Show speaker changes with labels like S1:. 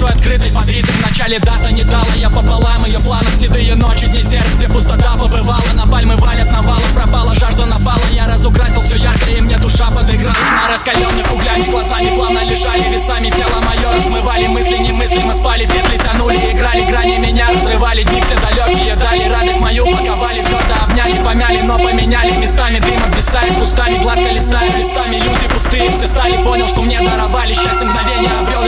S1: душой открытой под ритм. В начале дата не дала я пополам ее планов. Седые ночи, дни серых, где пустота побывала. На пальмы валят навалов, пропала жажда, напала. Я разукрасил все ярко, и мне душа подыграла. На раскаленных углями глазами плавно лежали весами. Тело мое размывали мысли немыслимо, спали, петли тянули, играли, грани меня разрывали. Дни все далекие дали радость мою, паковали, твердо обняли, помяли, но поменяли местами. Дым обвисает кустами, гладко листая листами. Люди пустые все стали, понял, что мне даровали счастье, мгновение обрел.